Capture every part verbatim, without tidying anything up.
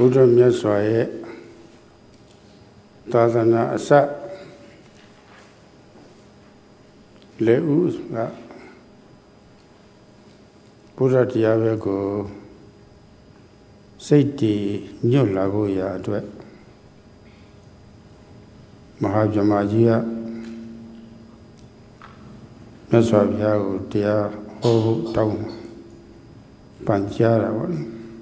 ုဒ္ဓမြတ်စွာရဲ့သာသနာအစလေဥကဘုရားတရားဘက်ကိုစိတ်တည်ညွတ်လာဖို့ရာအတွက်မဟာဗြဟ္မာကြီးကမြတ်စွာဘုရားကိုတရားဟောဖို့တောင်းပန်ကြားတာပေါ့လေ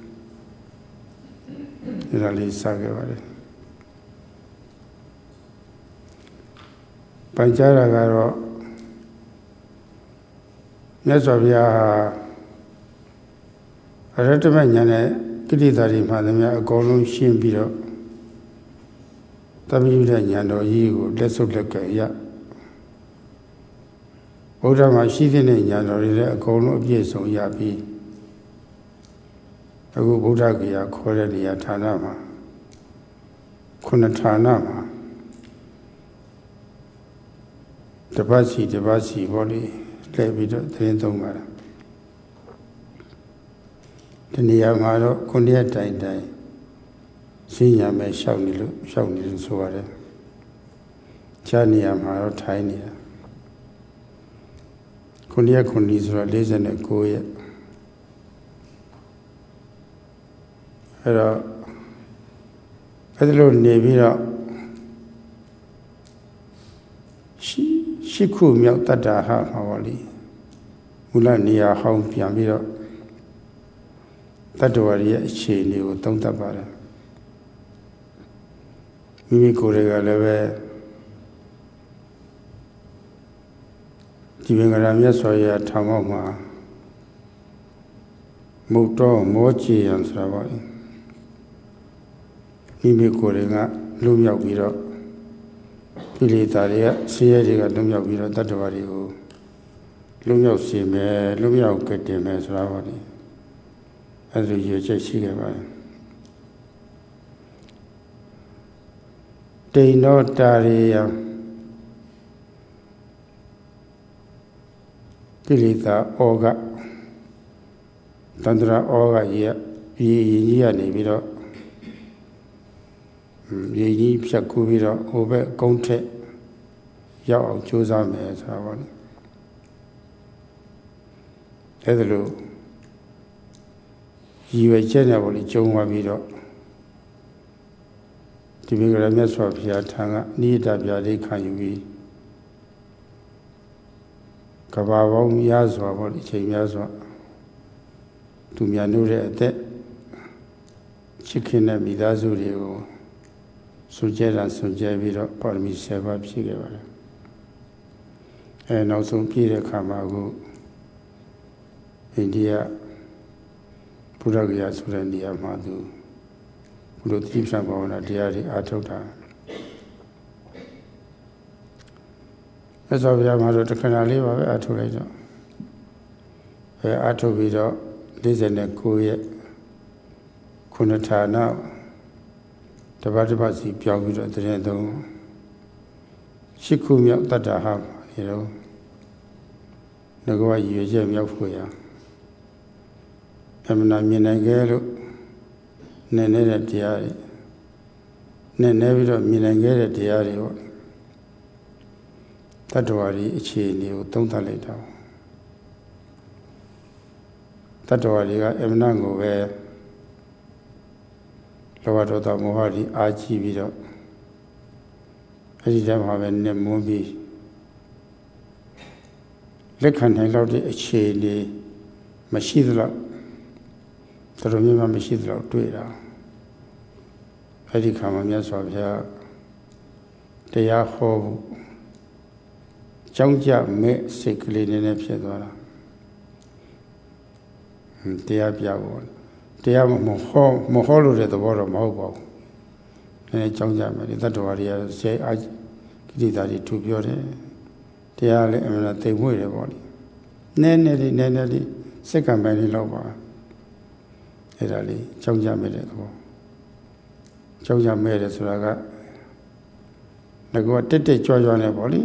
ဒီလိုလေးစခဲ့ပါတယ်ပန်ကြားတာကတော့မြတ်စွာဘုရားဟာအရဟတမဉာဏ်နဲ့ကိလေသာတွေမှန်သမျှအကုန်လုံးရှင်းပြီးတော့သမယုဒဉာဏ်တော်ကြီးကိုလက်ဆုပ်လက်ကရဘုရားမှာရှိတဲ့ဉာဏ်တော်တွေလည်းအကုန်လုံးအပြည့်စုံရပြီးအခုဗုဒ္ဓဂယာခေါ်တဲ့နေရာဌာနမှာခုနှစ်ဌာနမှာတပတ်စီတပတ်စီဘောလေးလဲပြီးတော့သတင်းသုံးပါတာဒီနေရာမှာတော့ခုနှစ်ရက်တိုင်တိုင်ရှင်းရမယ်ရှောက်နေလို့ရှောက်နေလို့ဆိုရတယ်ခြားနေရာမှာတော့ထိုင်နေတာခုနှစ်ရက်ခုနှစ်ဆိုတော့လေးဆယ်ကိုးရက်အဲ့တော့အဲ့ဒီလိုနေပြီးတော့ရှိရှိခုမြောက်တတ္တာဟမှာပါလိမူလနေရာဟောင်းပြန်ပြီးတော့တတ္တဝရရဲ့အခြေအနေကိုသုံးသပ်ပါတယ်မိမိကိုယ်တွေကလည်းပဲဒီဘင်္ဂရာမြတ်စွာဘုရားထောင်အောက်မှာမုတ်တော်မောချေရန်ဆိုတာပါလေမိမိကိုယ်တွေကလွတ်မြောက်ပြီးတော့ကိလေသာတွေကဆင်းရဲတွေကလွတ်မြောက်ပြီးတော့တတ္တဝါတွေကိုလွတ်မြောက်စေမယ်လွတ်မြောက်ကတည်မယ်ဆိုတာပါလေအဲ့ဒီရည်ချက်ရှိခဲ့ပါတယ်တိန်သောတာရိယကိလေသာဩဃတန္တရာဩဃကြီးရည်ရည်ကြီးကနေပြီးတော့ရေကြီးဖြတ်ကူးပြီးတော့ဟိုဘက်ကုန်းထက်ရောက်အောင်ကြိုးစားမယ်ဆိုတာပေါ့လေအဲ့ဒါလို့ရည်ရွယ်ချက်နဲ့ပေါ့လေကျုံသွားပြီးတော့ဒီဘင်္ဂရာမြတ်စွာဘုရားထံကနိဒာပြာလေးခံယူပြီးကဘာပေါင်းများစွာပေါ့လေအချိန်များစွာသူများနိုးတဲ့အသက်ချစ်ခင်တဲ့မိသားစုတွေကိုစွန့်ကြဲတာစွန့်ကြဲပြီးတော့ပါရမီဆယ်ပါးဖြည့်ခဲ့ပါတယ်အဲနောက်ဆုံးပြည့်တဲ့အခါမှာအခုအိန္ဒိယဘုရားဂယာဆိုတဲ့နေရာမှာသူဘုလိုတိပ္ပံဘာဝနာတရားတွေအားထုတ်တာအဲဆိုဗျာမှာတော့တခဏလေးပါပဲအားထုတ်လိုက်တော့အဲအားထုတ်ပြီးတော့လေးဆယ်ကိုးရက်ခုနှစ်ဌာနတပတ်တစ်ပတ်စီပြောင်းပြီးတော့တရင်သုံးရှိခုမြောက်တတ္တဟရေတော့ငါကရည်ရွယ်ချက်မြောက်ဖို့ရအမှန်တရားမြင်နိုင်ခဲ့လို့နည်းနည်းတဲ့တရားတွေနည်းနည်းပြီးတော့မြင်နိုင်ခဲ့တဲ့တရားတွေပေါ့တတ္တဝါတွေအခြေအနေကိုသုံးသပ်လိုက်တာတတ္တဝါတွေကအမှန်ကိုပဲလောဘဒေါသမောဟတွေအာကြီးပြီးတော့အဲ့ဒီတည်းမှာပဲနေမွန်းပြီးလက်ခံနိုင်လောက်တဲ့အခြေအနေမရှိသလောက်တော်တော်များများမရှိသလောက်တွေ့တာအဲ့ဒီခါမှာမြတ်စွာဘုရားတရားဟောဖို့ကြောင်းကြမဲ့စိတ်ကလေးနည်းနည်းဖြစ်သွားတာတရားပြဖို့တရားမဟောမဟောလို့တဲ့သဘောတော့မဟုတ်ပါဘူး။အဲကြောင်းကြမယ်ဒီတတ္တဝါတွေကဇေအာကိရိတာတွေထူပြောတယ်။တရားလည်းအမှန်သိမ်မွေ့တယ်ပေါ့လေ။နည်းနည်းလေးနည်းနည်းလေးစက္ကန့်ပိုင်းလေးလောက်ပါ။အဲ့ဒါလေးကြောင်းကြမယ်တဲ့သဘော။ကြောင်းကြမယ်တဲ့ဆိုတာကငါကတက်တက်ကြွကြွနဲ့ပေါ့လေ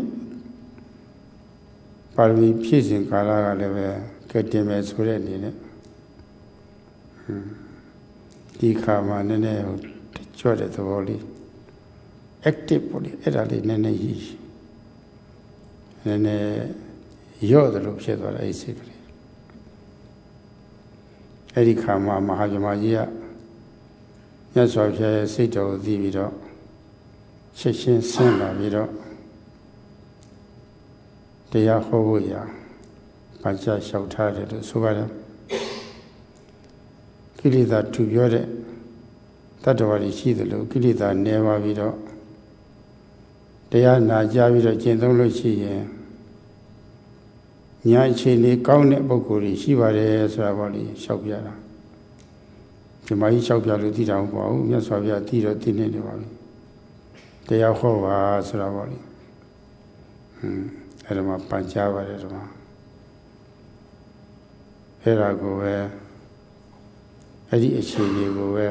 ။ပါရမီဖြည့်စဉ်ကာလကလည်းပဲကဲတင်မယ်ဆိုတဲ့အနေနဲ့ဒီခါမှာနည်းနည်းဟိုကြွတဲ့သဘောလေး active ပေါ့လေအဲ့ဒါလေးနည်းနည်းကြီးနည်းနည်းရော့တယ်လို့ဖြစ်သွားတယ်အဲ့ဒီစိတ်ကလေးအဲ့ဒီခါမှာမဟာဗြဟ္မာကြီးကမြတ်စွာဘုရားရဲ့စိတ်တော်ကိုသိပြီးတော့ချက်ချင်းဆင်းလာပြီးတော့တရားဟောဖို့ရာဘာကြလျှောက်ထားတယ်လို့ဆိုပါတယ်ကိလေသာထူပြောတဲ့တတ္တဝါတွေရှိတယ်လို့ကိလေသာနည်းပါပြီးတော့တရားနာကြားပြီးတော့ကျင့်သုံးလို့ရှိရင်ညာအခြေအနေကောင်းတဲ့ပုဂ္ဂိုလ်တွေရှိပါတယ်ဆိုတာပေါ့လေလျှောက်ပြတာဒီမှာကြီးလျှောက်ပြလို့သိတာမဟုတ်ပါဘူးမြတ်စွာဘုရားသိတော့သိနေတယ်ပါပြီတရားဟောပါဆိုတာပေါ့လေဟွန်းအဲ့ဒါမှပန်ကြားပါတယ်ဒီမှာအဲ့ဒါကိုပဲအဲ့ဒီအခြေအနေကိုပဲ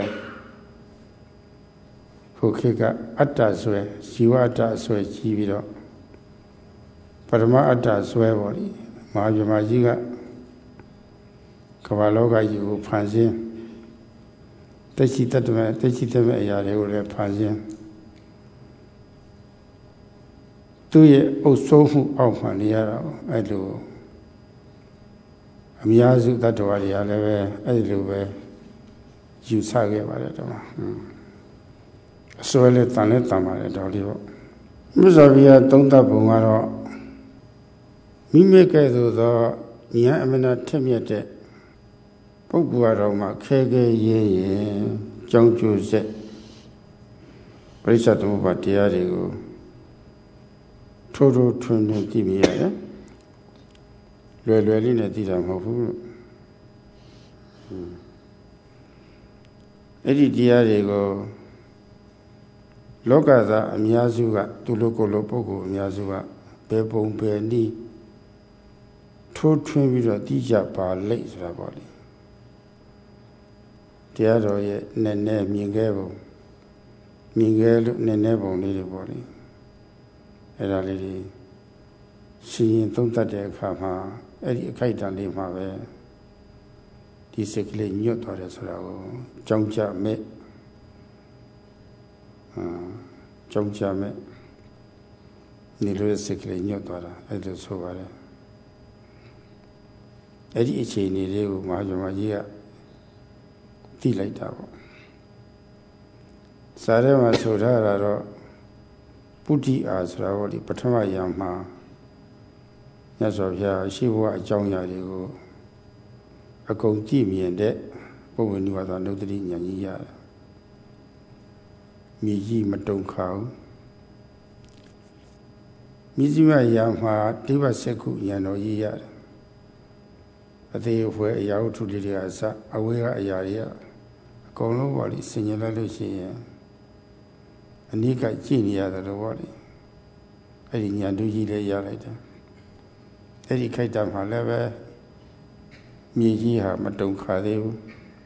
ဖို့ခေတ်ကအတ္တဆွဲဇီဝအတ္တဆွဲကြီးပြီးတော့ပရမအတ္တဆွဲပေါ့လေမဟာဗြဟ္မာကြီးကကမ္ဘာလောကကြီးကိုဖန်ဆင်းတရှိတတ်တဲ့တရှိတဲ့မဲ့အရာတွေကိုလည်းဖန်ဆင်းသူ့ရဲ့အုပ်စိုးမှုအောက်မှာနေရတာအဲ့လိုအများစုတ attva တွေကလည်းပဲအဲ့လိုပဲယူဆခဲ့ပါတယ်တော့အစွဲလေးတန်လေးတန်ပါတယ်တော်လေးပေါ့မြတ်စွာဘုရားသုံးသပ်ပုံကတော့မိမိကဲ့သို့သောဉာဏ်အမနာထက်မြက်တဲ့ပုဂ္ဂိုလ်တော်မှာခဲခဲရဲရဲကြောင်းကျိုးဆက်ပရိစ္ဆေသမုပ္ပါတရားတွေကိုထိုးထိုးထွန်းထွန်းကြည့်မိရတယ်လွယ်လွယ်လေးနဲ့သိတာမဟုတ်ဘူးအဲ့ဒီတရားတွေကိုလောကသားအများစုကသူလိုကိုလိုပုဂ္ဂိုလ်အများစုကဘယ်ပုံဘယ်နည်းထိုးထွင်းပြီးတော့သိကြပါလိမ့်ဆိုတာပေါ့လေတရားတော်ရဲ့နည်းနည်းမြင်ခဲ့ပုံမြင်ခဲ့လို့နည်းနည်းပုံလေးတွေပေါ့လေအဲ့ဒါလေးတွေရှင်ရင်သုံးသပ်တဲ့အခါမှာအဲ့ဒီအခိုက်အတန့်လေးမှာပဲဒီစိတ်ကလေးညွတ်သွားတယ်ဆိုတာကိုကြောင်းကြမဲ့အာကြောင်းကြမဲ့နေလို့စိတ်ကလေးညွတ်သွားတာအဲ့လိုဆိုပါတယ်အဲ့ဒီအခြေအနေလေးကိုမဟာဗြဟ္မာကြီးကသိလိုက်တာပေါ့စာထဲမှာဆိုထားတာတော့ပုဒ္ဓိအာဆိုတာဟောဒီပထမယံမှာမြတ်စွာဘုရားရှိဘဝအကြောင်းအရာတွေကိုအကုန်ကြည့်မြင်တဲ့ပုဗ္ဗနိဝါဒနုတ္တိဉာဏ်ကြီးရတယ်မြည်ကြီးမတုံခါဘူးမြည်ကြီးမယံမှာဒိဗ္ဗစက္ခုဉာဏ်တော်ကြီးရတယ်အသေးအဖွဲအရာဝတ္ထုလေးတွေအစအဝေးကအရာတွေအကုန်လုံးပေါ့လေဆင်ញင်လိုက်လို့ရှိရင်အနိကကြည့်နေရတယ်လို့ပေါ့လေအဲ့ဒီဉာဏ်တူကြီးလေးရလိုက်တယ်အဲ့ဒီခိုက်တာမှလည်းပဲမြေကြီးဟာမတုံခါသေးဘူး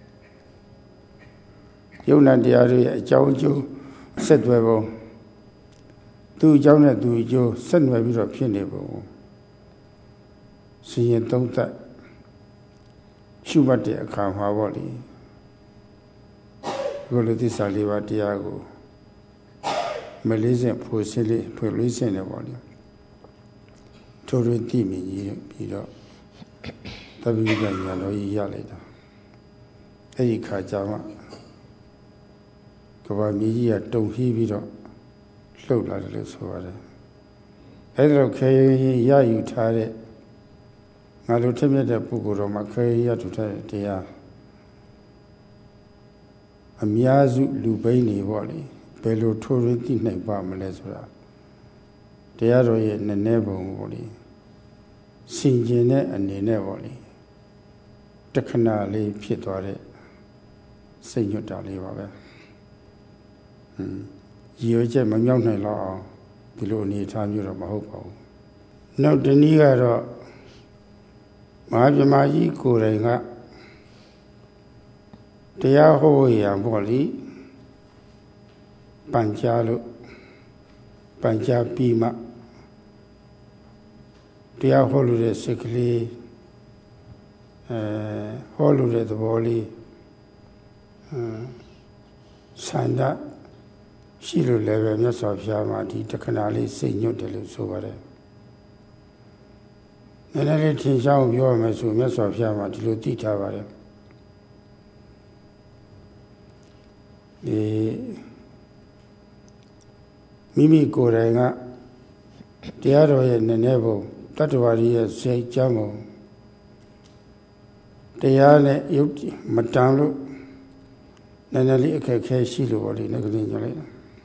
ယုံနာတရားတွေရဲ့အကြောင်းအကျိုးဆက်သွယ်ပုံသူ့အကြောင်းနဲ့သူ့အကျိုးဆက်နွယ်ပြီးတော့ဖြစ်နေပုံစီရင်သုံးသပ်ရှုမှတ်တဲ့အခါမှာပေါ့လေဘုလိုသစ္စာလေးပါးတရားကိုမလေးစင်ဖို့စလေးဖွင့်လေးစင်တယ်ပေါ့လေထိုးရတိမြင်ကြီးပြီးတော့တပိဋကဉာဏ်တော်ကြီးရလိုက်တာအဲ့ဒီခါကျမှကဘာမြေကြီးကတုံဟီးပြီးတော့လှုပ်လာတယ်လို့ဆိုရတယ်အဲ့ဒါတော့ခေရင်ရယူထားတဲ့ငါတို့ထက်မြက်တဲ့ပုဂ္ဂိုလ်တော်မှာခေရင်ရယူထားတဲ့တရားအများစုလူပိန်းနေပေါ့လေဘယ်လိုထိုးရတိနိုင်ပါမလဲဆိုတာတရားတော်ရဲ့နည်းနည်းပုံပေါ့လေဆင်ခြင်တဲ့အနေနဲ့ပေါ့လေတခဏလေးဖြစ်သွားတဲ့စိတ်ညွတ်တာလေးပါပဲဟွန်းရည်ရွယ်ချက်မမြောက်နိုင်တော့အောင်ဒီလိုအနေထားမျိုးတော့မဟုတ်ပါဘူးနောက်တနည်းကတော့မဟာဗြဟ္မာကြီးကိုယ်တိုင်ကတရားဟောရံပေါ့လေပန်ကြားလို့ပန်ကြားပြီးမှတရားဟောလို့တဲ့စိတ်ကလေးအဲဟောလို့တဲ့သဘောလေးအဲဆန္ဒရှိလို့လည်းပဲမြတ်စွာဘုရားမှာဒီတခဏလေးစိတ်ညွတ်တယ်လို့ဆိုပါတယ်နည်းနည်းလေးထင်ရှားပြောရမယ်ဆိုမြတ်စွာဘုရားမှာဒီလိုသိထားပါတယ်ဒီမိမိကိုယ်တိုင်ကတရားတော်ရဲ့နည်းနည်းပုံတတ္တဝါကြီးရဲ့စိတ်ကြမ်းပုံတရားနဲ့ယုတ်မတန်လို့နည်းနည်းလေးအခက်အခဲရှိလို့ပေါ့လေငါကလေးညွှန်လိုက်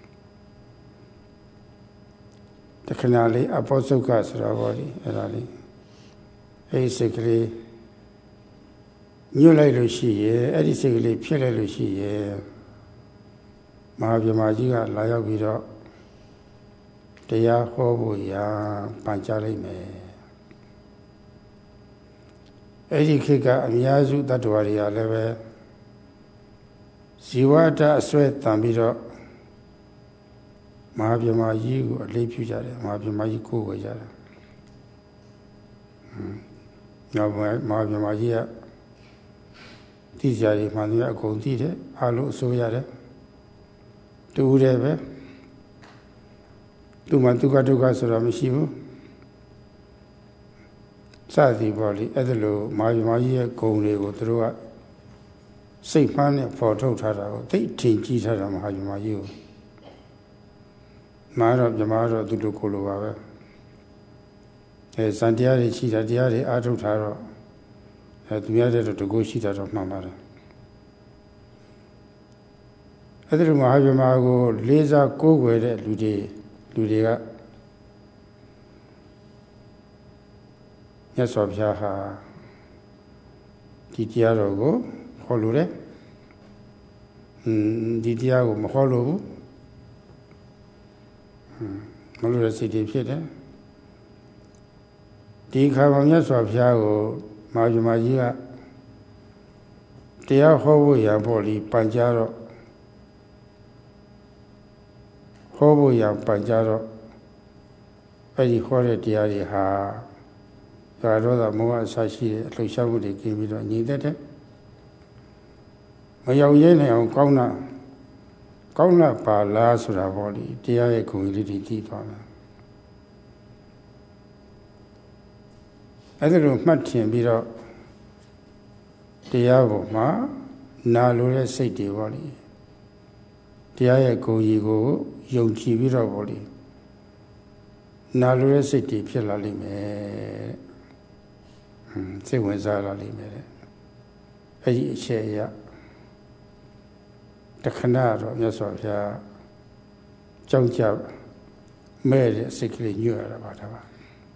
တခဏလေးအပောစုကဆိုတာပေါ့လေအဲ့ဒါလေးအဲ့ဒီစိတ်ကလေးညွှတ်လိုက်လို့ရှိရဲ့အဲ့ဒီစိတ်ကလေးဖြစ်လိုက်လို့ရှိရဲ့မဟာဗြဟ္မာကြီးကလာရောက်ပြီးတော့တရားဟောဖို့ရာပန်ကြားလိုက်မယ်အဲ့ဒီခေတ်ကအများစုတ attva တွေကလည်းပဲဇီဝတအစွဲတန်ပြီးတော့မဟာဗြဟ္မာကြီးကိုအလေးပြုကြတယ်မဟာဗြဟ္မာကြီးကိုဝယ်ကြတယ်ဟွန်းမဟာဗြဟ္မာကြီးကသိကြတယ်မှန်တယ်အကုန်သိတယ်အားလုံးအစိုးရတယ်တူတယ်ပဲသူမှဒုက္ခဒုက္ခဆိုတာမရှိဘူးစသည်ပေါ့လေအဲ့ဒါလိုမဟာဗြဟ္မာကြီးရဲ့ဂုဏ်တွေကိုသူတို့ကစိတ်မှန်းနဲ့ပေါ်ထုတ်ထားတာကိုသိထင်ကြီးထားတာမဟာဗြဟ္မာကြီးကိုမာတော့ဗြဟ္မာတော့သူတို့ကိုလိုပါပဲအဲစံတရားတွေရှိတာတရားတွေအားထုတ်ထားတော့အဲသူများတဲ့တော့တကူရှိတာတော့မှန်ပါတယ်အဲ့ဒီမဟာဗြဟ္မာကိုလေးစားကိုးကွယ်တဲ့လူတွေလူတွေကမြတ်စွာဘုရားဟာဒီတရားတော်ကိုဟောလို့တယ်อืมဒီတရားကိုမဟောလို့ဘူးမလို့တဲ့စိတ်တွေဖြစ်တယ်ဒီခါမှာမြတ်စွာဘုရားကိုမဟာဗြဟ္မာကြီးကတရားဟောဖို့ရဖို့လीပန်ကြားတော့ဟောဖို့ရပန်ကြားတော့အဲ့ဒီဟောတဲ့တရားတွေဟာရာဒေါသမောဟအစရှိတဲ့အလှရှားမှုတွေကင်းပြီးတော့ညီသက်တယ်မရောက်ရဲနိုင်အောင်ကောင်းတာကောင်းလာပါလားဆိုတာပေါ့လေတရားရဲ့ဂုဏ်လေးတွေသိသွားတာအဲ့ဒါလိုမှတ်ထင်ပြီးတော့တရားပေါ်မှာနာလိုတဲ့စိတ်တွေပေါ့လေတရားရဲ့ဂုဏ်ကြီးကိုယုံကြည်ပြီးတော့ပေါ့လေနာလိုတဲ့စိတ်တွေဖြစ်လာလိမ့်မယ်ဟွန်းစိတ်ဝင်စားလာလိမ့်မယ်တဲ့အဲ့ဒီအချက်အရတခဏတော့မြတ်စွာဘုရားကြောက်ကြမဲ့တဲ့စိတ်ကလေးညွတ်ရတာပါဒါပါ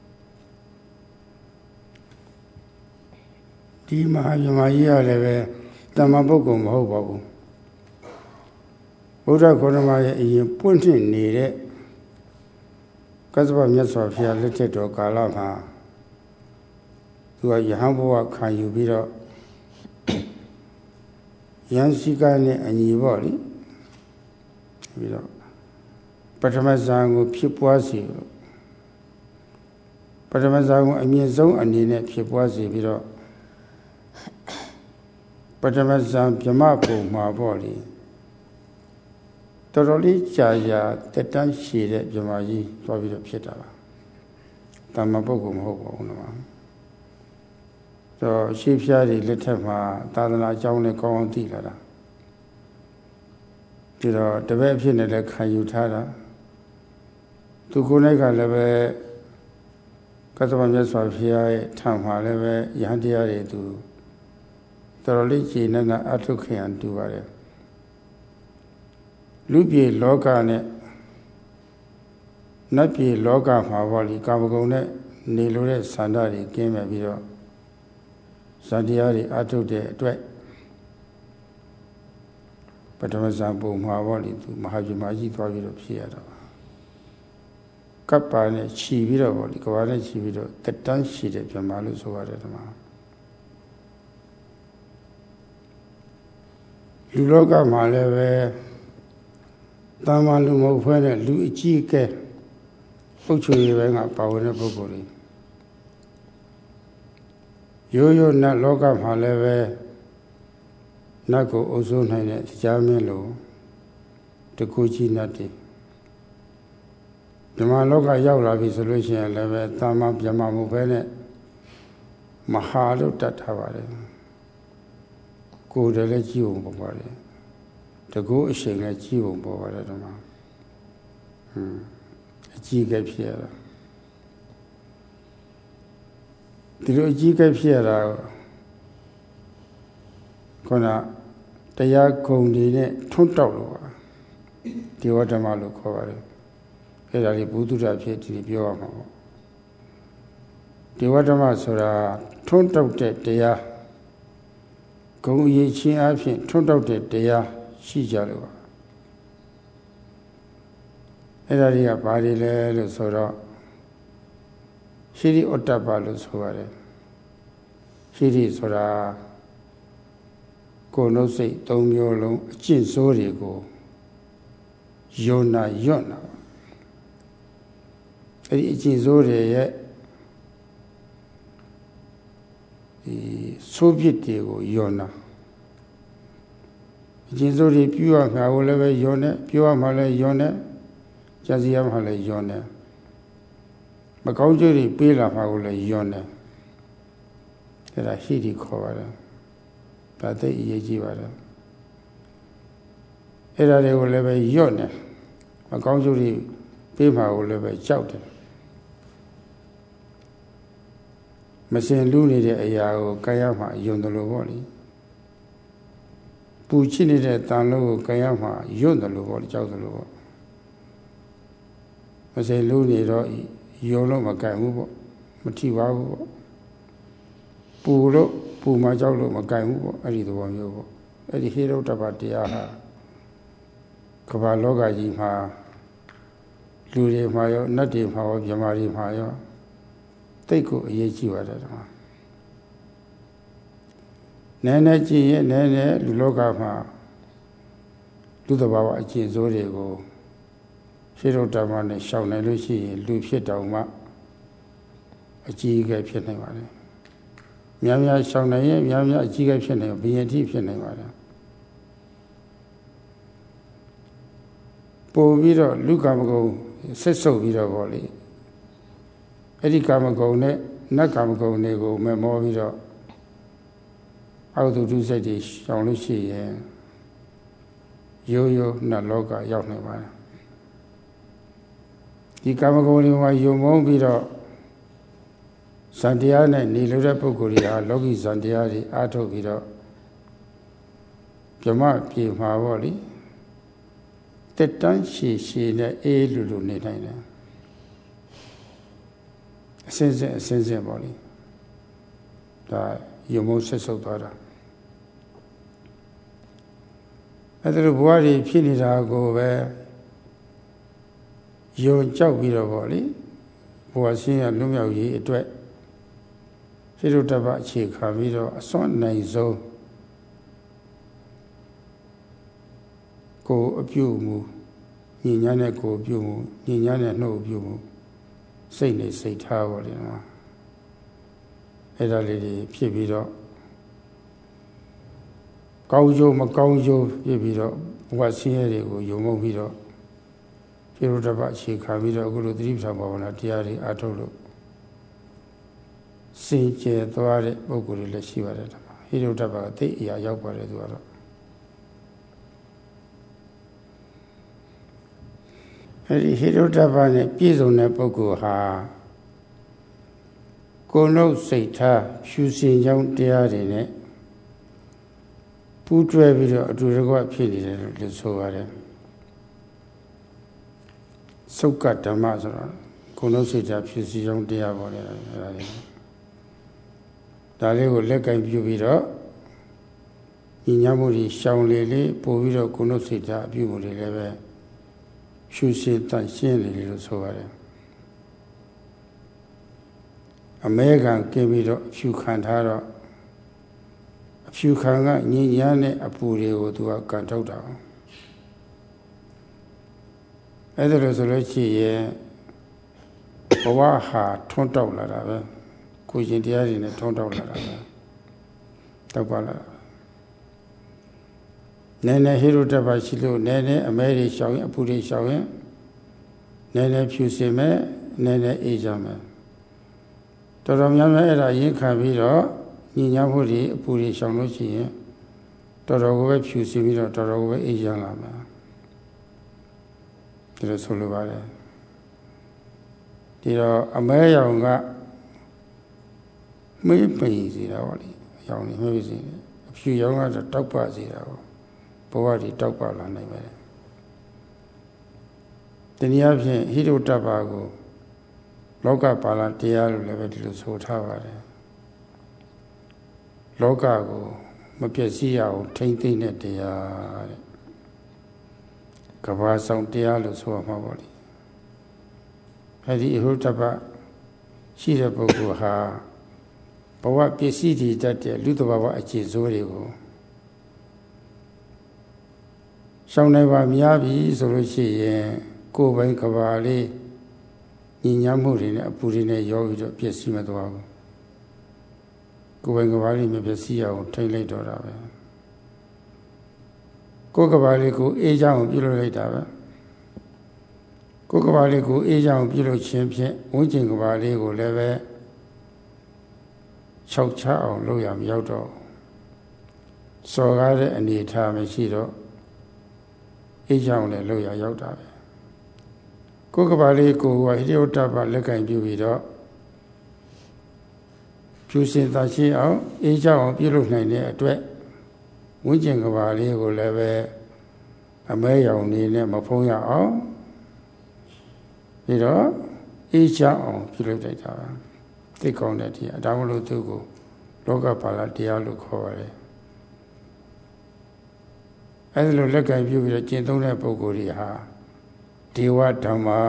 ဒီမဟာဗြဟ္မာကြီးရလည်းပဲတမ္မာပုဂ္ဂိုလ်မဟုတ်ပါဘူးဘုရားခေါရမရဲ့အရင်ပွင့်ထွန်းနေတဲ့ကသဗ္ဗမြတ်စွာဘုရားလက်ထက်တော်ကာလမှာသူကယဟန်ဘဝခံယူပြီးတော့ယံစီကနဲ့အညီပေါ့လေပြီးတော့ပထမဇန်ကိုဖြစ်ပွားစေလို့ပထမဇန်ကိုအမြင့်ဆုံးအနေနဲ့ဖြစ်ပွားစေပြီးတော့ပထမဇန်ဗြဟ္မပုံမှာပေါ့လေတော်တော်လေးကြာကြာတက်တန်းရှည်တဲ့ဗြဟ္မာကြီးသွားပြီးတော့ဖြစ်တာပါတမ္မာပုဂ္ဂိုလ်မဟုတ်ပါဘူးနော်တော့ရှေးဖျားတွေလက်ထက်မှာသာသနာအကြောင်းနဲ့ကောင်းအောင်သိလာတာဒီတော့တပည့်ဖြစ်နေလည်းခံယူထားတာသူကိုယ်၌ကလည်းပဲကသဗ္ဗမြတ်စွာဘုရားရဲ့ထံမှာလည်းပဲယဟန်တရားတွေသူတော်တော်လေးကြည်နေတဲ့အထုခေယံတူပါတယ်လူပြေလောကနဲ့နတ်ပြေလောကမှာပေါ့လေကာမဂုဏ်နဲ့နေလို့တဲ့ဆန္ဒတွေကင်းမဲ့ပြီးတော့ဇာတရားတွေအထုတ်တဲ့အတွက်ပထမဇန်ပုံမှာပေါ့လေသူမဟာဗြဟ္မာကြီးသွားပြီးတော့ဖြစ်ရတာပါကပ္ပါနဲ့ခြီးပြီးတော့ပေါ့လေကဘာနဲ့ခြီးပြီးတော့တက်တန်းရှိတဲ့ဗြဟ္မာလို့ဆိုရတယ်ဒီမှာလူလောကမှာလည်းပဲတာမန်လူမဟုတ်ဘဲနဲ့လူအကြီးအကဲပုတ်ချွေဘဲကပါဝင်တဲ့ပုဂ္ဂိုလ်တွေရိုးရိုးနတ်လောကမှာလည်းပဲနတ်ကိုအုပ်စိုးနိုင်တဲ့ကြားမင်းလိုတကူကြီးနတ်တွေဓမ္မလောကရောက်လာပြီဆိုလို့ရှိရင်လည်းပဲတာမန်ပြမမှုပဲနဲ့မဟာလို့တတ်ထားပါတယ်ကိုယ်တည်းလည်းကြည့်ဖို့ပေါ်ပါတယ်တကူအရှိန်လည်းကြည့်ဖို့ပေါ်ပါတယ်ဓမ္မဟွန်းအကြီးကဲဖြစ်ရတာဒီလိုအကြီးကဲဖြစ်ရတာခုနတရားဂုဏ်တွေနဲ့ထွန်းတောက်လို့ပါဒီဝတ္တမလို့ခေါ်ပါတယ်အဲ့ဒါလေးဘုဒ္ဓတာဖြစ်ဒီပြောရမှာပေါ့ဒီဝတ္တမဆိုတာထွန်းတောက်တဲ့တရားဂုဏ်ရည်ချင်းအဖြစ်ထွန်းတောက်တဲ့တရားရှိကြလို့ပါအဲ့ဒါတွေကဘာတွေလဲလို့ဆိုတော့ရှိရိဩတ္တပလို့ဆိုရတယ်ရှိရိဆိုတာကိုယ်နှုတ်စိတ်သုံးမျိုးလုံးအကျင့်ဆိုးတွေကိုယုံနာယွတ်နာအဲ့ဒီအကျင့်ဆိုးတွေရဲ့ဒီဆိုးပြစ်တွေကိုယုံနာအကျင့်ဆိုးတွေပြုရမှာကိုလည်းပဲယုံနေပြုရမှာလည်းယုံနေကြစီရမှာလည်းယုံနေမကောင်းကျိုးတွေပေးလာမှာကိုလည်းယွန်းတယ်အဲ့ဒါဟိတိခေါ်ပါတယ်ဒါသိအရေးကြီးပါတယ်အဲ့ဒါတွေကိုလည်းပဲယွန်းတယ်မကောင်းကျိုးတွေပေးမှာကိုလည်းပဲကြောက်တယ်မစင်လူနေတဲ့အရာကိုကြိုက်ရမှာယွန်းတယ်လို့ပေါ့လေပူချစ်နေတဲ့တန်လို့ကိုကြိုက်ရမှာယွန်းတယ်လို့ပေါ့လေကြောက်တယ်လို့ပေါ့မစင်လူနေတော့ယုံလို့မကံဘူးပေါ့မထိပါဘူးပေါ့ပူလို့ပူမှကြောက်လို့မကံဘူးပေါ့အဲ့ဒီသဘောမျိုးပေါ့အဲ့ဒီဟိရုတ္တပတရားဟာကမ္ဘာလောကကြီးမှာလူတွေမှာရောနတ်တွေမှာရောမြမာတွေမှာရောတိတ်ကိုအရေးကြီးပါတယ်ဒီမှာနည်းနည်းကြည့်ရင်နည်းနည်းလူလောကမှာလူတဘာဝအကျင့်ဆိုးတွေကိုရှိရုတ္တမနဲ့ရှောင်နိုင်လို့ရှိရင်လူဖြစ်တောင်မှအကြီးအကဲဖြစ်နိုင်ပါတယ်။များများရှောင်နိုင်ရင်များများအကြီးအကဲဖြစ်နိုင်ဘယင်တိဖြစ်နိုင်ပါတယ်။ပို့ပြီးတော့လူကာမဂုဏ်ဆက်ဆုပ်ပြီးတော့ပေါ့လေ။အဲ့ဒီကာမဂုဏ်နဲ့နတ်ကာမဂုဏ်တွေကိုမမောပြီးတော့အောက်သူဒုစိတ်တွေရှောင်လို့ရှိရင်ရိုးရိုးနတ်လောကရောက်နေပါတယ်ဒီကာမဂုဏ်တွေမှာယုံမုန်းပြီးတော့ဇန်တရားနဲ့နေလို့တဲ့ပုဂ္ဂိုလ်တွေဟာလောကီဇန်တရားတွေအားထုတ်ပြီးတော့ဗြဟ္မပြေမှာပေါ့လေတက်တန်းရှည်ရှည်နဲ့အေးလူလူနေနိုင်တယ်အစင်းစင်းအစင်းစင်းပေါ့လေဒါယုံမုန်းဆက်ဆုပ်သွားတာအဲ့ဒါလိုဘဝတွေဖြစ်နေတာကိုပဲယုံကြောက်ပြီးတော့ဗောလေဘဝဆင်းရဲလွတ်မြောက်ရေးအတွက်ရှိရုတ္တပအခြေခံပြီးတော့အစွမ်းနိုင်ဆုံးကိုအပြုမှုညဉ့်ညမ်းတဲ့ကိုအပြုမှုညဉ့်ညမ်းတဲ့နှုတ်အပြုမှုစိတ်နဲ့စိတ်ထားဗောလေနော်အဲ့ဒါလေးတွေဖြစ်ပြီးတော့ကောင်းကျိုးမကောင်းကျိုးဖြစ်ပြီးတော့ဘဝဆင်းရဲတွေကိုယုံမုန်းပြီးတော့ရှိရုတ္တပအခြေခံပြီးတော့အခုလိုသတိပဋ္ဌာန်ဘာဝနာတရားတွေအားထုတ်လို့စင်ကြယ်သွားတဲ့ပုဂ္ဂိုလ်တွေလည်းရှိပါတယ်ဓမ္မဟိရုတ္တပကသိအရာရောက်ပါတယ်သူကတော့အဲဒီဟိရုတ္တပနဲ့ပြည့်စုံတဲ့ပုဂ္ဂိုလ်ဟာကိုယ်နှုတ်စိတ်ထားဖြူစင်ကြောင်းတရားတွေနဲ့ပူးတွဲပြီးတော့အတူတကွဖြစ်နေတယ်လို့ဆိုပါတယ်သုက္ကဓမ္မဆိုတော့ကိုယ်နှုတ်စိတ်ထားဖြူစင်ကြောင်းတရားပေါ်တယ်အဲဒါလေးဒါလေးကိုလက်ကင်ပြုပြီးတော့ညီညာမှုတွေရှောင်လေလေပို့ပြီးတော့ကိုယ်နှုတ်စိတ်ထားအပြုမှုတွေလည်းပဲဖြူစင်တန့်ရှင်းလေလေလို့ဆိုပါတယ်အမဲခံကင်းပြီးတော့အဖြူခံထားတော့အဖြူခံကညဉ့်ညမ်းတဲ့အပူတွေကိုသူကကန်ထုတ်တာအဲ့ဒါလို့ဆိုလို့ရှိရင်ဘဝဟာထွန်းတောက်လာတာပဲကိုရှင်တရားတွေနဲ့ထွန်းတောက်လာတာပဲတောက်ပါလာနည်းနည်းဟိရုတ္တပရှိလို့နည်းနည်းအမဲတွေရှောင်ရင်အပူတွေရှောင်ရင်နည်းနည်းဖြူစင်မဲ့နည်းနည်းအေးကြမယ်တော်တော်များများအဲ့ဒါရင်းခံပြီးတော့ညဉ့်ညမ်းမှုတွေအပူတွေရှောင်လို့ရှိရင်တော်တော်ကိုပဲဖြူစင်ပြီးတော့တော်တော်ကိုပဲအေးချမ်းလာမယ်ဒီလိုဆိုလိုပါတယ်ဒီတော့အမဲရောင်ကမေးပိန်စီတာပေါ့လေရောင်နေမေးစီအဖြူရောင်ကတော့တောက်ပစီတာပေါ့ဘဝတွေတောက်ပလာနိုင်မယ်တနည်းအားဖြင့်ဟိရုတ္တပကိုလောကပါဠိတရားလို့လည်းပဲဒီလိုဆိုထားပါတယ်လောကကိုမပျက်စီးရအောင်ထိမ့်သိမ့်တဲ့တရားတဲ့ကဘာဆောင်တရားလို့ဆိုရမှာပေါ့လေအဲဒီဟိရုတ္တပရှိတဲ့ပုဂ္ဂိုလ်ဟာဘဝပစ္စည်းတွေတတ်တဲ့လူတဘာဝအခြေစိုးတွေကိုရှောင်နိုင်ပါများပြီဆိုလို့ရှိရင်ကိုယ်ပိုင်ကဘာလေးညဉ့်ညမ်းမှုတွေနဲ့အပူတွေနဲ့ရောပြီးတော့ပျက်စီးမသွားဘူးကိုယ်ပိုင်ကဘာလေးမပျက်စီးအောင်ထိမ့်လိုက်တော့တာပဲကိုယ်ကဘာလေးကိုအေးချမ်းအောင်ပြုလုပ်လိုက်တာပဲကိုယ်ကဘာလေးကိုအေးချမ်းအောင်ပြုလုပ်ခြင်းဖြင့်ဝိဉ္ဇဉ်ကဘာလေးကိုလည်းပဲခြောက်ချအောင်လုပ်ရမရောက်တော့စော်ကားတဲ့အနေအထားမရှိတော့အေးချမ်းလည်းလုပ်ရရောက်တာပဲကိုယ်ကဘာလေးကိုဟိရိယတ္တပလက်ကင်ပြုပြီးတော့ဖြူစင်သာရှင်းအောင်အေးချမ်းအောင်ပြုလုပ်နိုင်တဲ့အတွက်ဝိဉ္ဇဉ်ကဘာလေးကိုလည်းပဲအမဲရောင်နေနဲ့မဖုံးရအောင်ပြီးတော့အေးချမ်းအောင်ပြုလုပ်လိုက်တာသိကောင်းတဲ့တရားဒါမှမဟုတ်သူကိုလောကပါဠိတရားလို့ခေါ်ပါတယ်အဲဒီလိုလက်ကင်ပြုပြီးတော့ကျင့်သုံးတဲ့ပုဂ္ဂိုလ်တွေဟာဒေဝဓမ္မာ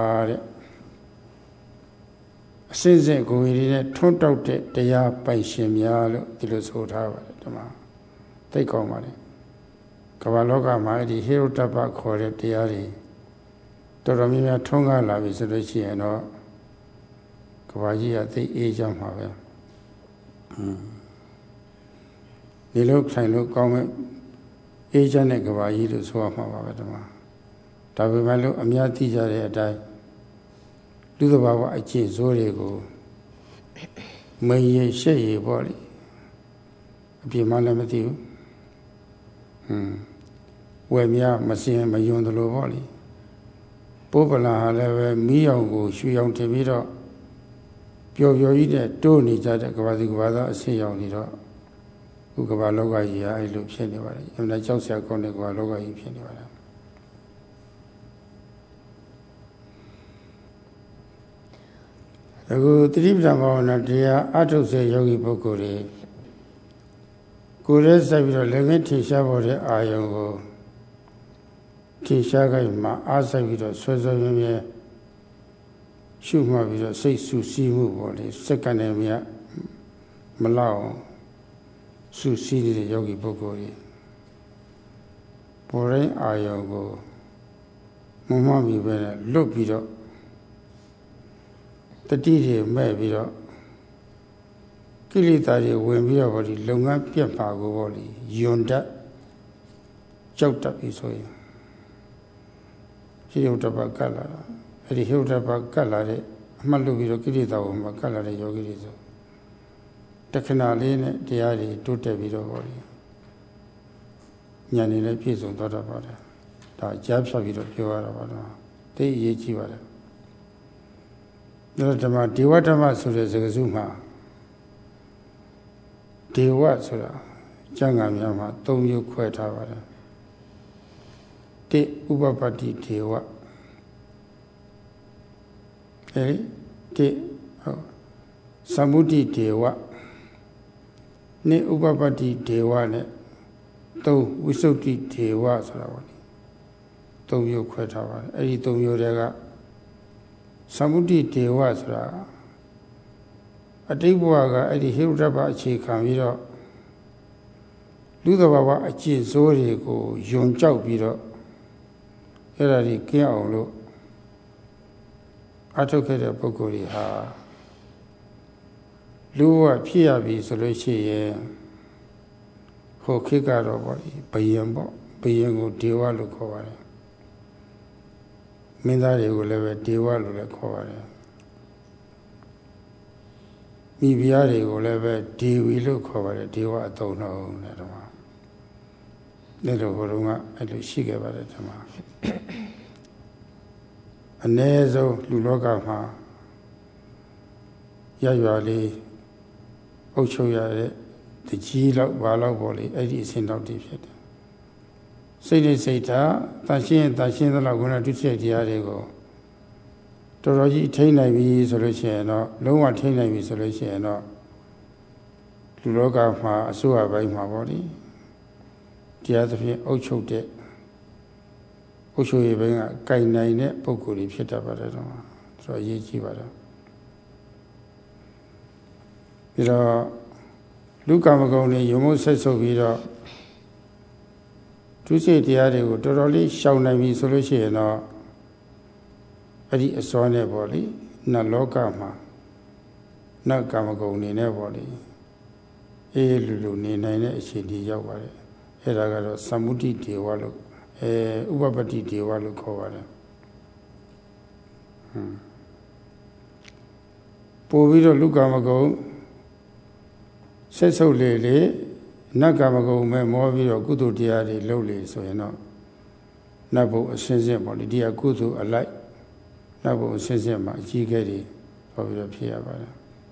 တဲ့အစစ်စစ်ကိုယ်ရည်နဲ့ထွန်းတောက်တဲ့တရားပိုင်ရှင်များလို့ဒီလိုဆိုထားပါတယ်ဓမ္မသိကောင်းပါတယ်ကမ္ဘာလောကမှာအဲဒီဟိရုတ္တပခေါ်တဲ့တရားတွေတော်တော်များများထွန်းကားလာပြီဆိုလို့ရှိရင်တော့ကဘာကြီးကသိအေးကြမှာပဲဒီလိုဆိုင်လို့ကောင်းမဲ့အေးချမ်းတဲ့ကဘာကြီးလို့ဆိုရမှာပါပဲဒီမှာဒါပေမဲ့လို့အများသိကြတဲ့အတိုင်းလူသဘာဝအကျင့်ဆိုးတွေကိုမရရှက်ရပေါ့လေအပြစ်မှလည်းမသိဘူးဟွန်းဝယ်များမစင်မယွန်သလိုပေါ့လေပိုးပလာဟာလည်းပဲမီးအောင်ကိုရွှေအောင်တင်ပြီးတော့ပျော်ပျော်ကြီးနဲ့တိုးနေကြတဲ့ကဘာစီကဘာသားအဆင့်ရောက်နေတော့ခုကဘာလောကကြီးဟာအဲ့လိုဖြစ်နေပါတယ်အမှန်ကြောက်စရာကောင်းတဲ့ကဘာလောကကြီးဖြစ်နေပါတယ်အခုသတိပဋ္ဌာန်ဘာဝနာတရားအထုတ်စေယောဂီပုဂ္ဂိုလ်တွေကိုယ်ရဲစိုက်ပြီးတော့လည်းငင်းထင်ရှားပေါ်တဲ့အာယုံကိုထင်ရှားခိုင်းမှာအားစိုက်ပြီးတော့ဆွဲဆွဲမြဲမြဲရှုမှတ်ပြီးတော့စိတ်ဆူဆီးမှုပေါ့လေစက္ကန့်နဲ့မြတ်မလောက်ဆူဆီးနေတဲ့ယောဂီပုဂ္ဂိုလ်တွေပေါ်ရင်အာယုံကိုမမမီပဲလွတ်ပြီးတော့တတိတွေမဲ့ပြီးတော့ကိလေသာတွေဝင်ပြီးတော့ဗောဒီလုပ်ငန်းပြတ်ပါကိုဗောဒီယွန်တတ်ကြောက်တတ်ပြီဆိုရင်ဟိရုတ္တပကတ်လာတာအဲ့ဒီဟိရုတ္တပကတ်လာတဲ့အမှတ်လို့ပြီးတော့ကိလေသာဝင်မှာကတ်လာတဲ့ယောဂီတွေဆိုတခဏလေးနဲ့တရားတွေတိုးတက်ပြီးတော့ဗောဒီဉာဏ်နဲ့လည်းပြည့်စုံသွားတတ်ပါတယ်ဒါကြားဖြတ်ပြီးတော့ပြောရတာပါတော့သိအရေးကြီးပါတယ်ဒါဓမ္မဒေဝဓမ္မဆိုတဲ့စကားစုမှာဒေဝဆိုတာကျမ်းဂန်များမှာသုံးမျိုးခွဲထားပါတယ်တိဥပပတ္တိဒေဝအဲဒီတိဟုတ်သမုဒ္ဒိဒေဝနိဥပပတ္တိဒေဝနဲ့သုံးဝိသုဒ္ဓိဒေဝဆိုတာပေါ့လေသုံးမျိုးခွဲထားပါတယ်အဲဒီသုံးမျိုးတွေကသမုဒ္ဒိဒေဝဆိုတာအတိတ်ဘဝကအဲ့ဒီဟိရုတ္တပအခြေခံပြီးတော့လူသဘာဝအကျင့်ဆိုးတွေကိုယွန်ကြောက်ပြီးတော့အဲ့ဒါကြီးကင်းအောင်လို့အထုတ်ခဲ့တဲ့ပုဂ္ဂိုလ်တွေဟာလူဘဝဖြစ်ရပြီဆိုလို့ရှိရင်ဟိုခေတ်ကတော့ဗောဒီဘယံပေါ့ရင်ကိုဒေဝလို့ခေါ်ပါတယ်မင်းသားတွေကိုလည်းပဲဒေဝလို့လည်းခေါ်ပါတယ်မိဖုရားတွေကိုလည်းပဲဒေဝီလို့ခေါ်ပါတယ်ဒေဝအသုံးတော်နဲ့တော့လက်တော်ဘုရားကအဲ့လိုရှိခဲ့ပါတယ်ဓမ္မအ ਨੇ ဆုံးလူလောကမှာရရွာလေးအုပ်ချုပ်ရတဲ့တကြီးလောက်ဘာလောက်ပေါ့လေအဲ့ဒီအစဉ်လောက်တည်းဖြစ်တယ်စိတ်နဲ့စိတ်ထားတန်ရှင်းတန်ရှင်းသလောက်ခုနဒုစရိုက်တရားတွေကိုတော်တော်ကြီးထိန်းနိုင်ပြီဆိုလို့ရှိရင်တော့လုံးဝထိန်းနိုင်ပြီဆိုလို့ရှိရင်တော့လူလောကမှာအစိုးရပိုင်းမှာပေါ့လေတရားသဖြင့်အုပ်ချုပ်တဲ့အုပ်ချုပ်ရေးပိုင်းကကြိုင်နိုင်တဲ့ပုဂ္ဂိုလ်တွေဖြစ်တတ်ပါတယ်တော့ဆိုတော့အရေးကြီးပါတယ်ပြီးတော့လူကမ္မဂုဏ်တွေယုံမို့ဆက်ဆုပ်ပြီးတော့ဒုစရိုက်တရားတွေကိုတော်တော်လေးရှောင်နိုင်ပြီဆိုလို့ရှိရင်တော့အဲ့ဒီအစွမ်းနဲ့ပေါ့လေနတ်လောကမှာနတ်ကမ္မဂုဏ်နေနဲ့ပေါ့လေအေးလူလူနေနိုင်တဲ့အခြေအနေရောက်ပါတယ်အဲ့ဒါကတော့သမုဒိဒေဝလို့အဲဥပပတ္တိဒေဝလို့ခေါ်ပါတယ်ဟွန်းပို့ပြီးတော့လူကမ္မဂုဏ်ဆက်ဆုပ်လေလေနတ်ကမ္မဂုဏ်မဲ့မောပြီးတော့ကုသိုလ်တရားတွေလုပ်လေဆိုရင်တော့နတ်ဘုံအစင်းစင်းပေါ့လေဒီကကုသိုလ်အလိုက်နတ်ဘုံအစင်းစင်းမှာအကြီးခဲ့တွေဟောပြီးတော့ဖြစ်ရပါတယ်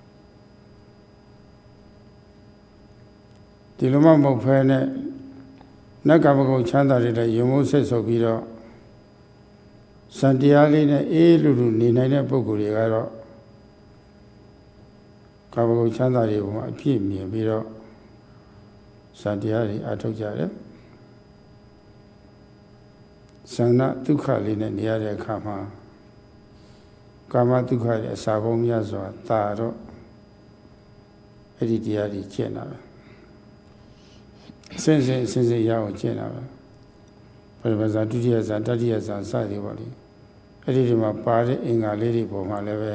ဒီလိုမှမဟုတ်ဖဲနဲ့နတ်ကမ္မဂုဏ်ချမ်းသာတွေလည်းယုံမို့ဆက်ဆုပ်ပြီးတော့စံတရားလေးနဲ့အေးလူလူနေနိုင်တဲ့ပုဂ္ဂိုလ်တွေကတော့ကာမဂုဏ်ချမ်းသာတွေပေါ်မှာအပြည့်မြင်ပြီးတော့စံတရားတွေအထုတ်ကြတယ်ဇဏဒုက္ခလေးနဲ့နေရတဲ့အခါမှာကာမဒုက္ခရဲ့အစာပေါင်းများစွာတာတော့အဲ့ဒီတရားတွေကျင့်တာပဲစင်စင်စင်စင်ရအောင်ကျင့်တာပဲပထမဇာဒုတိယဇာတတိယဇာစသည်ပေါ့လေအဲ့ဒီဒီမှာပါတဲ့အင်္ဂါလေးတွေပေါ်မှာလည်းပဲ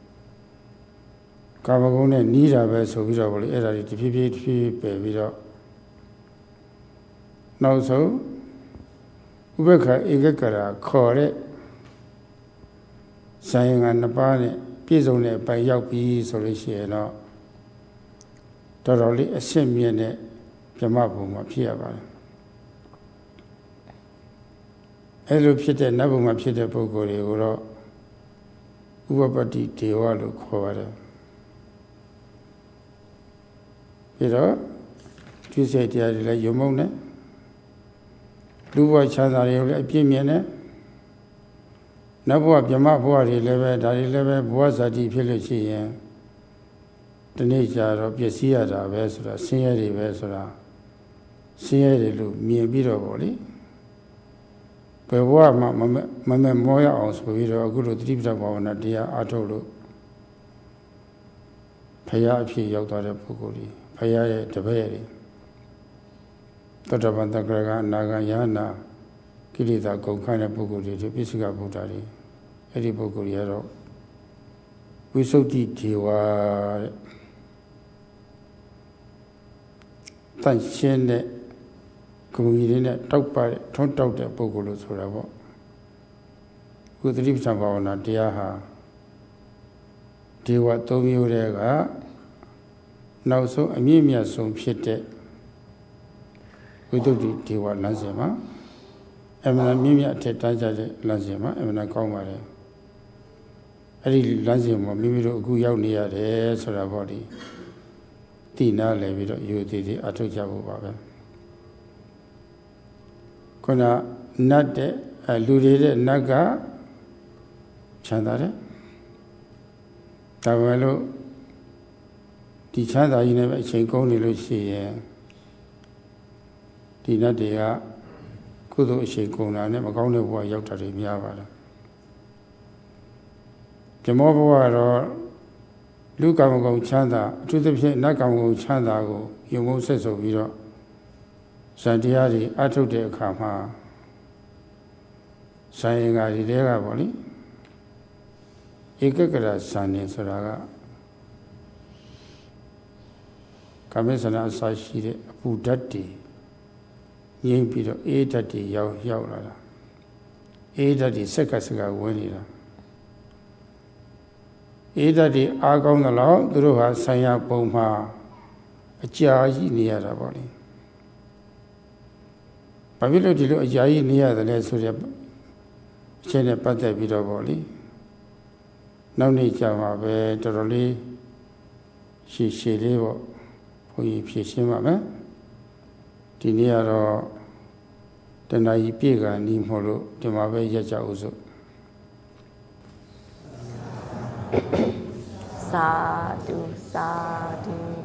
ကာမဂုဏ်နဲ့နီးတာပဲဆိုပြီးတော့ဗောလေအဲ့ဒါတွေတဖြည်းဖြည်းတဖြည်းပယ်ပြီးတော့နောက်ဆုံးဥပက္ခဧကကရာခေါ်တဲ့ဇာယင်္ဂနှစ်ပါးနဲ့ပြည့်စုံတဲ့အပိုင်ရောက်ပြီဆိုလို့ရှိရင်တော့တော်တော်လေးအရှင်းမြင့်တဲ့ဗြဟ္မဘုံမှာဖြစ်ရပါတယ်အဲ့လိုဖြစ်တဲ့နတ်ဘုံမှာဖြစ်တဲ့ပုဂ္ဂိုလ်တွေကိုတော့ဥပပတ္တိဒေဝလို့ခေါ်ပါတယ်ပြီးတော့ဒီစိတ်တရားတွေလည်းယုံမုံနဲ့လူဘဝချမ်းသာတွေကိုလည်းအပြည့်မြင်တယ်နတ်ဘဝဗြဟ္မဘဝတွေလည်းပဲဒါတွေလည်းပဲဘဝဇာတိဖြစ်လို့ရှိရင်ဒီနေ့ကျတော့ပျက်စီးရတာပဲဆိုတာဆင်းရဲတွေပဲဆိုတာဆင်းရဲတွေလို့မြင်ပြီးတော့ဗောလေဘယ်ဘဝမှမမမမောရအောင်ဆိုပြီးတော့အခုလိုသတိပဋ္ဌာန်ဘာဝနာတရားအားထုတ်လို့ဖရာအဖြစ်ရောက်သွားတဲ့ပုဂ္ဂိုလ်ကြီးဖရာရဲ့တပည့်တွေသောတပန်တဂရကအနာဂံယဟနာကိလေသာကုန်ခန့်တဲ့ပုဂ္ဂိုလ်တွေဒီပိစိကဗုဒ္ဓတွေအဲ့ဒီပုဂ္ဂိုလ်တွေကတော့ဝိသုဒ္ဓိဒေဝတဲ့တန်ရှင်းတဲ့ဂုဏ်ကြီးတွေနဲ့တောက်ပတဲ့ထုံးတောက်တဲ့ပုဂ္ဂိုလ်လို့ဆိုတာပေါ့ကုသတိပ္ပံဘာဝနာတရားဟာဒေဝသုံးမျိုးတည်းကနောက်ဆုံးအမြင့်မြတ်ဆုံးဖြစ်တဲ့ဝိသုဒ္ဓိဒေဝလမ်းစဉ်မှာအမှန်မြင့်မြတ်အထက်တန်းကြတဲ့လမ်းစဉ်မှာအမှန်ကောင်းပါတယ်အဲ့ဒီလမ်းစဉ်မှာမိမိတို့အခုရောက်နေရတယ်ဆိုတာပေါ့ဒီသိနာလဲပြီးတော့ယူသေးသေးအထုတ်ကြဖို့ပါပဲခုနနတ်တဲ့လူတွေတဲ့နတ်ကချမ်းသာတယ်ဒါပဲလို့ဒီချမ်းသာကြီးနဲ့ပဲအချိန်ကုန်နေလို့ရှိရင်ဒီနတ်တွေကကုသိုလ်အချိန်ကုန်တာနဲ့မကောင်းတဲ့ဘဝရောက်တာတွေများပါတယ်ဓမ္မဘဝကတော့လူကံမကုံချမ်းသာအထူးသဖြင့်နတ်ကံမကုံချမ်းသာကိုယုံမို့ဆက်ဆိုပြီးတော့ဇန်တရားတွေအထုတ်တဲ့အခါမှာဇန်ရင်္ဂါတွေတဲကပေါ့လေဧကကရဇန်နေဆိုတာကကာမေသနာအစရှိတဲ့အပူဓာတ်တွေငြိမ့်ပြီးတော့အေးဓာတ်တွေရောက်ရောက်လာတာအေးဓာတ်တွေစက်ကစက်ကဝင်နေတာအေးဓာတ်တွေအားကောင်းသလောက်သူတို့ဟာဆိုင်ရာပုံမှာအကြာကြီးနေရတာပေါ့လေဘာဖြစ်လို့ဒီလိုအကြာကြီးနေရတယ်လဲဆိုတဲ့အချက်နဲ့ပတ်သက်ပြီးတော့ပေါ့လေနောက်နေ့ကြာမှာပဲတော်တော်လေးရှည်ရှည်လေးပေါ့ဘုန်းကြီးဖြည့်ရှင်းပါမယ်ဒီနေ့ကတော့တဏှာကြီးပြေကနီးမို့လို့ဒီမှာပဲရက်ကြအောင်စို့သာဓုသာဓု